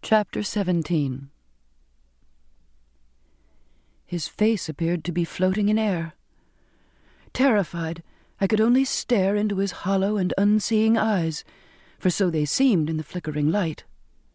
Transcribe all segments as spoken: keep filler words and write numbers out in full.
Chapter seventeen. His face appeared to be floating in air. Terrified, I could only stare into his hollow and unseeing eyes, for so they seemed in the flickering light.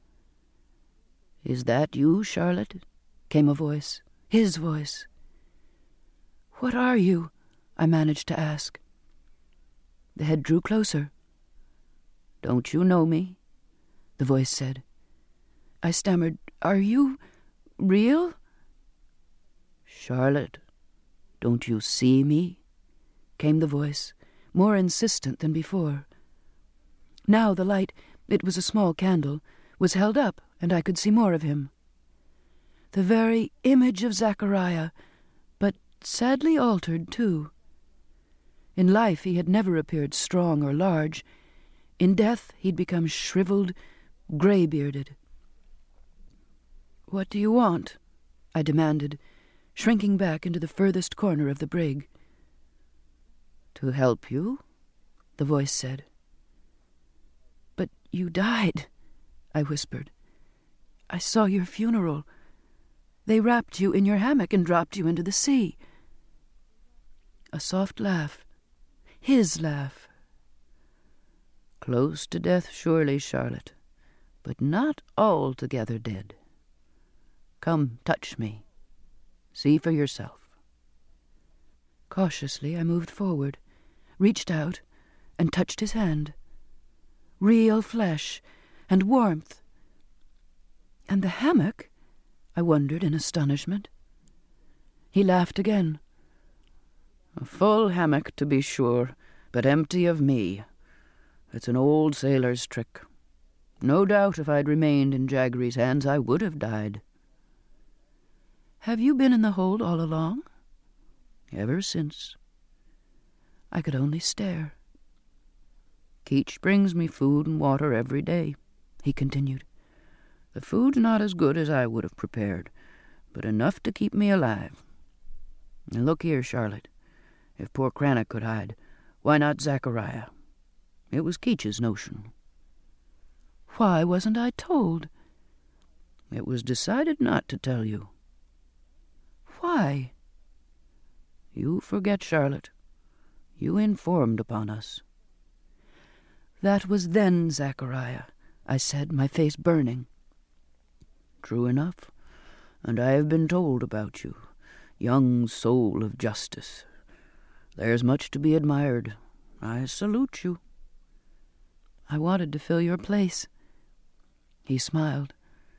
"Is that you, Charlotte?" came a voice, his voice. "What are you?" I managed to ask. The head drew closer. "Don't you know me?" the voice said. I stammered, "Are you real?" "Charlotte, don't you see me?" came the voice, more insistent than before. Now the light, it was a small candle, was held up, and I could see more of him. The very image of Zachariah, but sadly altered, too. In life he had never appeared strong or large. In death he'd become shriveled, grey-bearded. "What do you want?" I demanded, shrinking back into the furthest corner of the brig. "To help you," the voice said. "But you died," I whispered. "I saw your funeral. They wrapped you in your hammock and dropped you into the sea." A soft laugh. His laugh. "Close to death, surely, Charlotte, but not altogether dead. Come, touch me. See for yourself." Cautiously I moved forward, reached out, and touched his hand. Real flesh, and warmth. And the hammock? I wondered in astonishment. He laughed again. "A full hammock, to be sure, but empty of me. It's an old sailor's trick. No doubt if I'd remained in Jaggery's hands I would have died." "Have you been in the hold all along?" "Ever since." I could only stare. "Keach brings me food and water every day," he continued. "The food's not as good as I would have prepared, but enough to keep me alive. And look here, Charlotte, if poor Cranach could hide, why not Zachariah? It was Keach's notion." "Why wasn't I told?" "It was decided not to tell you." "Why?" "You forget, Charlotte. You informed upon us." "That was then, Zachariah," I said, my face burning. "True enough, and I have been told about you, young soul of justice. There's much to be admired. I salute you." "I wanted to fill your place." He smiled.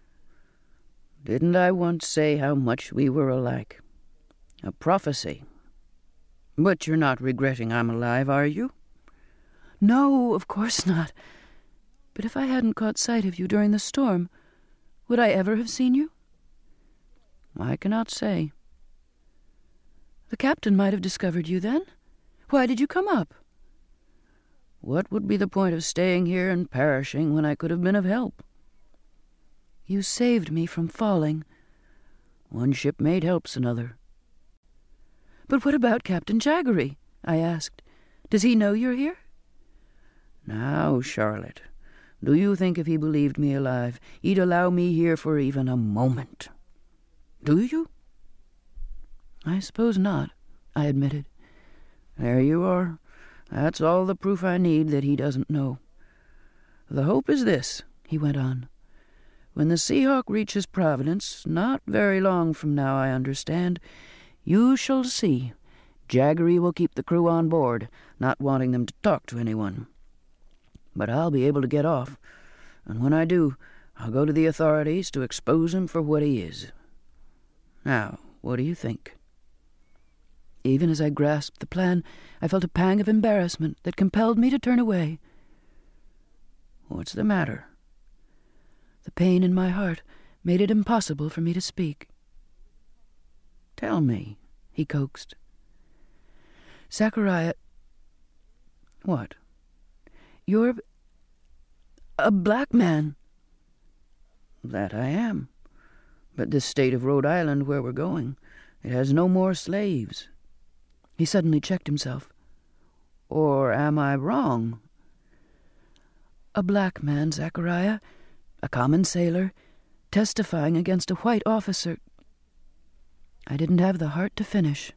"Didn't I once say how much we were alike? A prophecy. But you're not regretting I'm alive, are you?" "No, of course not. But if I hadn't caught sight of you during the storm, would I ever have seen you?" "I cannot say." "The captain might have discovered you then. Why did you come up?" "What would be the point of staying here and perishing when I could have been of help?" "You saved me from falling." "One shipmate helps another." "But what about Captain Jaggery?" I asked. "Does he know you're here?" "Now, Charlotte, do you think if he believed me alive, he'd allow me here for even a moment? Do you?" "I suppose not," I admitted. "There you are. That's all the proof I need that he doesn't know. The hope is this," he went on. "When the Seahawk reaches Providence, not very long from now, I understand, you shall see Jaggery will keep the crew on board, not wanting them to talk to anyone. But I'll be able to get off, and when I do, I'll go to the authorities to expose him for what he is. Now, what do you think?" Even as I grasped the plan, I felt a pang of embarrassment that compelled me to turn away. "What's the matter?" The pain in my heart made it impossible for me to speak. "Tell me," he coaxed. "Zachariah—" "What?" "You're a black man." "That I am. But this state of Rhode Island where we're going, it has no more slaves." He suddenly checked himself. "Or am I wrong?" "A black man, Zachariah, a common sailor, testifying against a white officer. I didn't have the heart to finish.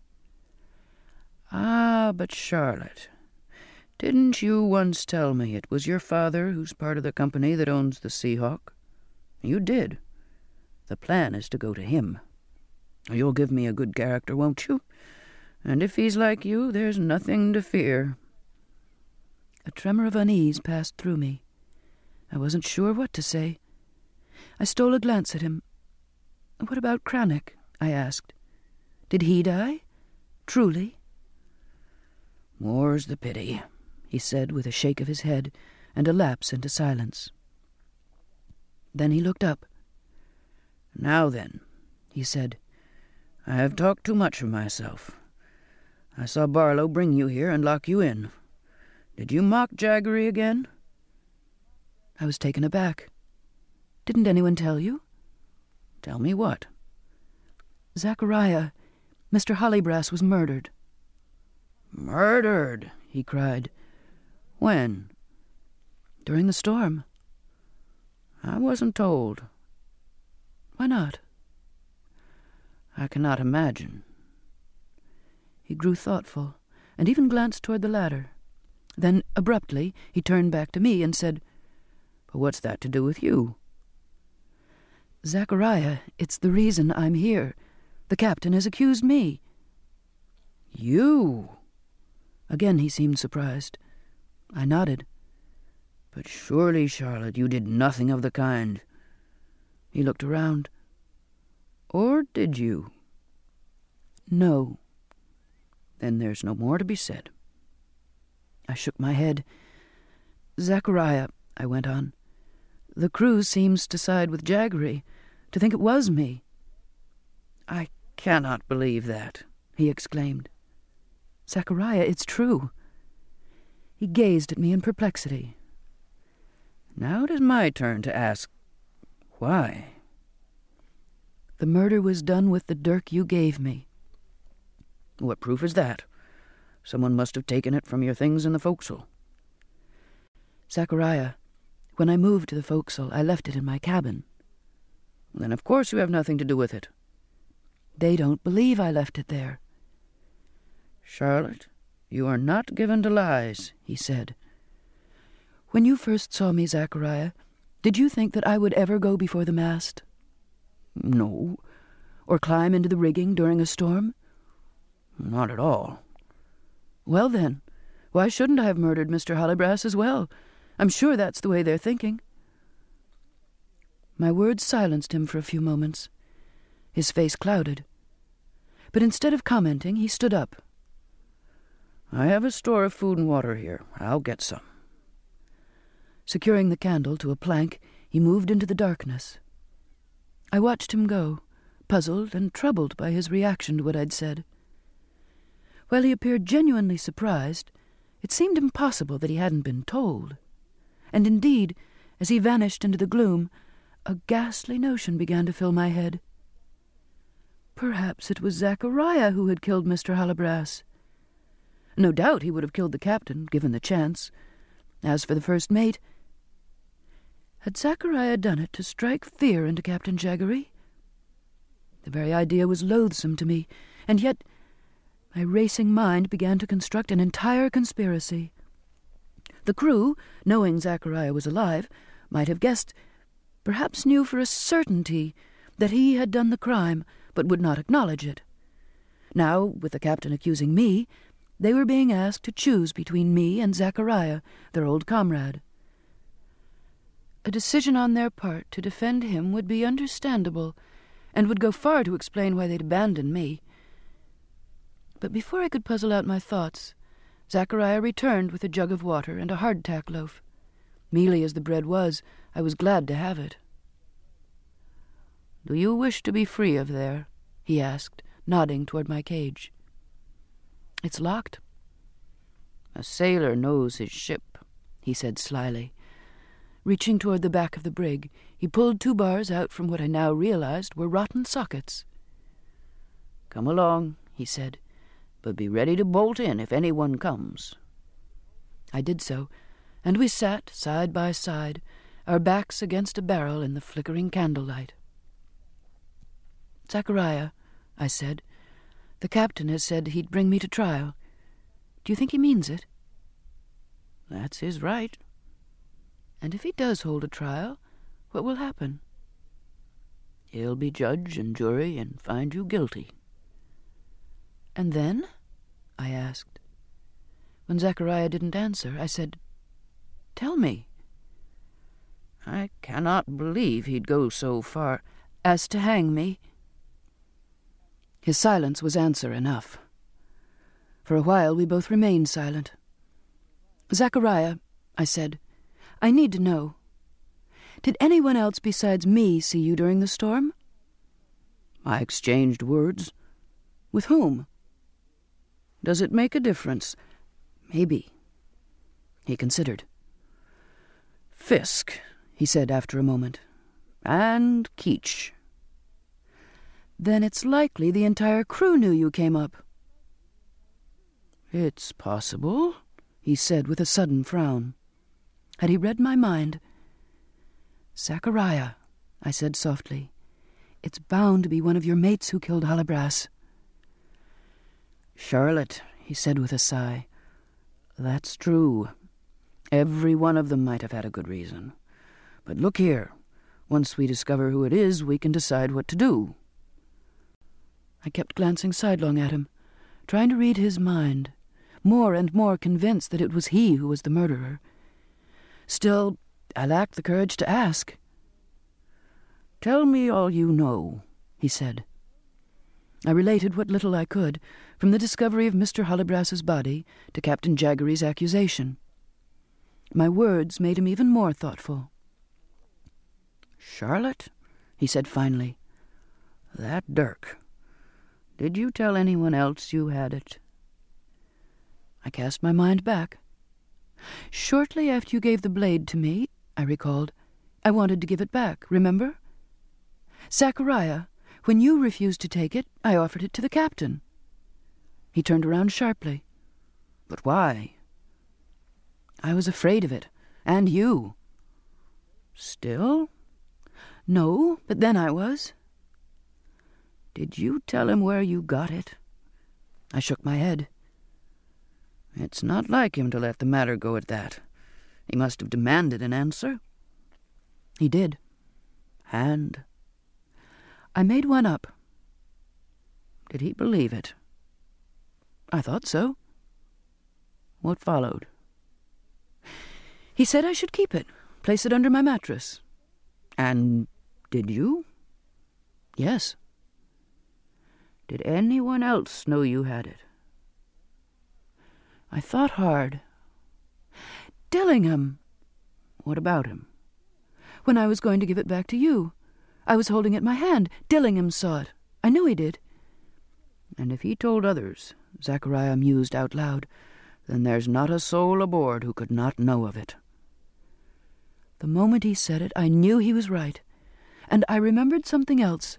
Ah, but Charlotte, didn't you once tell me it was your father who's part of the company that owns the Seahawk? You did. The plan is to go to him. You'll give me a good character, won't you? And if he's like you, there's nothing to fear. A tremor of unease passed through me. I wasn't sure what to say. I stole a glance at him. What about Cranach? I asked. Did he die? Truly? More's the pity, he said with a shake of his head and a lapse into silence. Then he looked up. Now then, he said, I have talked too much of myself. I saw Barlow bring you here and lock you in. Did you mock Jaggery again? I was taken aback. Didn't anyone tell you? Tell me what? Zachariah, Mister Hollybrass was murdered. Murdered, he cried. When? During the storm. I wasn't told. Why not? I cannot imagine. He grew thoughtful, and even glanced toward the ladder. Then, abruptly, he turned back to me and said, But what's that to do with you? Zachariah, it's the reason I'm here. The captain has accused me. You? Again he seemed surprised. I nodded. But surely, Charlotte, you did nothing of the kind. He looked around. Or did you? No. Then there's no more to be said. I shook my head. Zachariah, I went on, the crew seems to side with Jaggery, to think it was me. I cannot believe that, he exclaimed. Zachariah, it's true. He gazed at me in perplexity. Now it is my turn to ask, why? The murder was done with the dirk you gave me. What proof is that? Someone must have taken it from your things in the forecastle. Zachariah, when I moved to the forecastle, I left it in my cabin. Then of course you have nothing to do with it. They don't believe I left it there. Charlotte, you are not given to lies, he said. When you first saw me, Zachariah, did you think that I would ever go before the mast? No. Or climb into the rigging during a storm? Not at all. Well then, why shouldn't I have murdered Mister Hollybrass as well? I'm sure that's the way they're thinking. My words silenced him for a few moments. His face clouded. But instead of commenting, he stood up. I have a store of food and water here. I'll get some. Securing the candle to a plank, he moved into the darkness. I watched him go, puzzled and troubled by his reaction to what I'd said. While he appeared genuinely surprised, it seemed impossible that he hadn't been told. And indeed, as he vanished into the gloom, a ghastly notion began to fill my head. Perhaps it was Zachariah who had killed Mister Hollybrass. No doubt he would have killed the captain, given the chance. As for the first mate, had Zachariah done it to strike fear into Captain Jaggery? The very idea was loathsome to me, and yet my racing mind began to construct an entire conspiracy. The crew, knowing Zachariah was alive, might have guessed, perhaps knew for a certainty, that he had done the crime, but would not acknowledge it. Now, with the captain accusing me, they were being asked to choose between me and Zachariah, their old comrade. A decision on their part to defend him would be understandable, and would go far to explain why they'd abandoned me. But before I could puzzle out my thoughts, Zachariah returned with a jug of water and a hardtack loaf. Mealy as the bread was, I was glad to have it. "Do you wish to be free of there?" he asked, nodding toward my cage. "It's locked." "A sailor knows his ship," he said slyly. Reaching toward the back of the brig, he pulled two bars out from what I now realized were rotten sockets. "Come along," he said, "but be ready to bolt in if anyone comes." I did so, and we sat side by side, our backs against a barrel in the flickering candlelight. "Zachariah," I said, "the captain has said he'd bring me to trial. Do you think he means it?" "That's his right." "And if he does hold a trial, what will happen?" "He'll be judge and jury and find you guilty." "And then?" I asked. When Zachariah didn't answer, I said, "Tell me." "I cannot believe he'd go so far." "As to hang me?" His silence was answer enough. For a while we both remained silent. "Zachariah," I said, "I need to know. Did anyone else besides me see you during the storm?" "I exchanged words." "With whom?" "Does it make a difference?" "Maybe." He considered. "Fisk," he said after a moment, "and Keech." "Then it's likely the entire crew knew you came up." "It's possible," he said with a sudden frown. Had he read my mind? "Zachariah," I said softly, "it's bound to be one of your mates who killed Hallebras." "Charlotte," he said with a sigh, "that's true. Every one of them might have had a good reason. But look here, once we discover who it is, we can decide what to do." I kept glancing sidelong at him, trying to read his mind, more and more convinced that it was he who was the murderer. Still, I lacked the courage to ask. "Tell me all you know," he said. I related what little I could, from the discovery of Mister Hallebras's body to Captain Jaggery's accusation. My words made him even more thoughtful. "Charlotte," he said finally, "that dirk. Did you tell anyone else you had it?" I cast my mind back. "Shortly after you gave the blade to me," I recalled, "I wanted to give it back, remember? Zachariah, when you refused to take it, I offered it to the captain." He turned around sharply. "But why?" "I was afraid of it, and you." "Still?" "No, but then I was." "Did you tell him where you got it?" I shook my head. "It's not like him to let the matter go at that. He must have demanded an answer." "He did." "And?" "I made one up." "Did he believe it?" "I thought so." "What followed?" "He said I should keep it, place it under my mattress." "And did you?" "Yes." "Did anyone else know you had it?" I thought hard. "Dillingham." "What about him?" "When I was going to give it back to you. I was holding it in my hand. Dillingham saw it. I knew he did." "And if he told others," Zachariah mused out loud, "then there's not a soul aboard who could not know of it." The moment he said it, I knew he was right, and I remembered something else.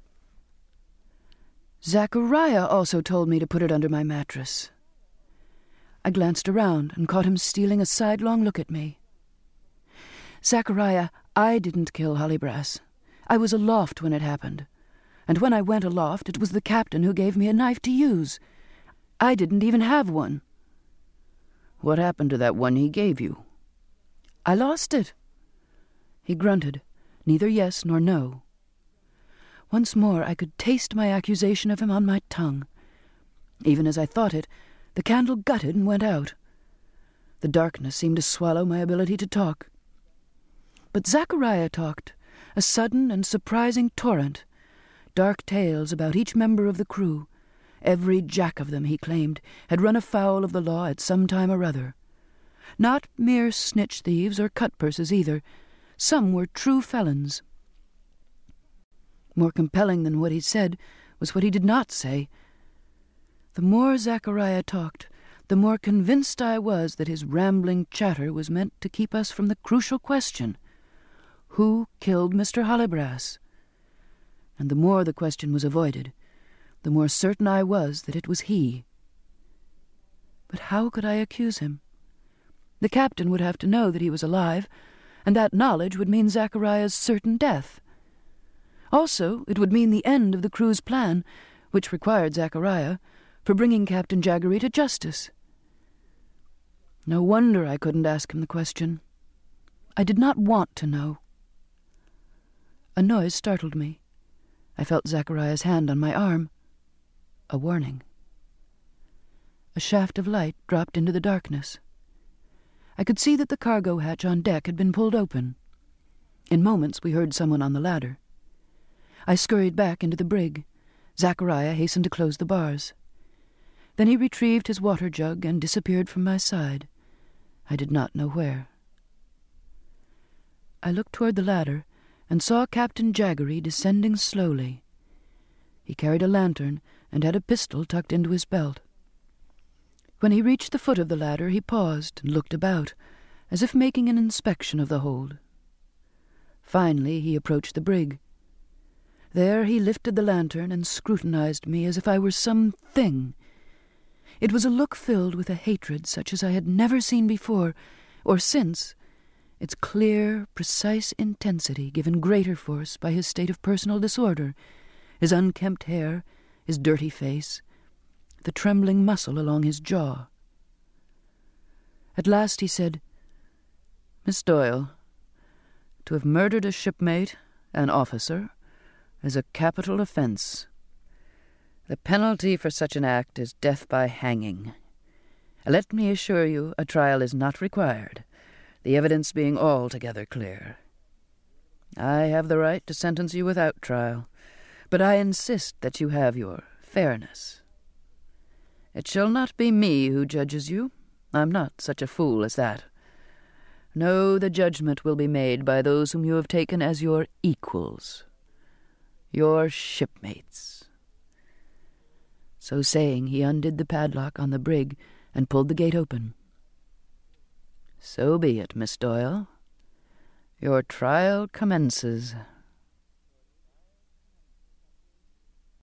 Zachariah also told me to put it under my mattress. I glanced around and caught him stealing a sidelong look at me. "Zachariah, I didn't kill Hallebras. I was aloft when it happened, and when I went aloft it was the captain who gave me a knife to use. I didn't even have one." "What happened to that one he gave you?" "I lost it." He grunted, neither yes nor no. Once more I could taste my accusation of him on my tongue. Even as I thought it, the candle gutted and went out. The darkness seemed to swallow my ability to talk. But Zachariah talked, a sudden and surprising torrent, dark tales about each member of the crew. Every jack of them, he claimed, had run afoul of the law at some time or other. Not mere snitch thieves or cut-purses either. Some were true felons. More compelling than what he said was what he did not say. The more Zachariah talked, the more convinced I was that his rambling chatter was meant to keep us from the crucial question: who killed Mister Hallebras? And the more the question was avoided, the more certain I was that it was he. But how could I accuse him? The captain would have to know that he was alive, and that knowledge would mean Zachariah's certain death. Also, it would mean the end of the crew's plan, which required Zachariah, for bringing Captain Jaggery to justice. No wonder I couldn't ask him the question. I did not want to know. A noise startled me. I felt Zachariah's hand on my arm. A warning. A shaft of light dropped into the darkness. I could see that the cargo hatch on deck had been pulled open. In moments we heard someone on the ladder. I scurried back into the brig. Zachariah hastened to close the bars. Then he retrieved his water jug and disappeared from my side. I did not know where. I looked toward the ladder and saw Captain Jaggery descending slowly. He carried a lantern and had a pistol tucked into his belt. When he reached the foot of the ladder, he paused and looked about, as if making an inspection of the hold. Finally, he approached the brig. There he lifted the lantern and scrutinized me as if I were some thing. It was a look filled with a hatred such as I had never seen before, or since, its clear, precise intensity given greater force by his state of personal disorder, his unkempt hair, his dirty face, the trembling muscle along his jaw. At last he said, "Miss Doyle, to have murdered a shipmate, an officer, is a capital offense. The penalty for such an act is death by hanging. Let me assure you a trial is not required, the evidence being altogether clear. I have the right to sentence you without trial, but I insist that you have your fairness. It shall not be me who judges you. I'm not such a fool as that. No, the judgment will be made by those whom you have taken as your equals, your shipmates." So saying, he undid the padlock on the brig and pulled the gate open. "So be it, Miss Doyle. Your trial commences."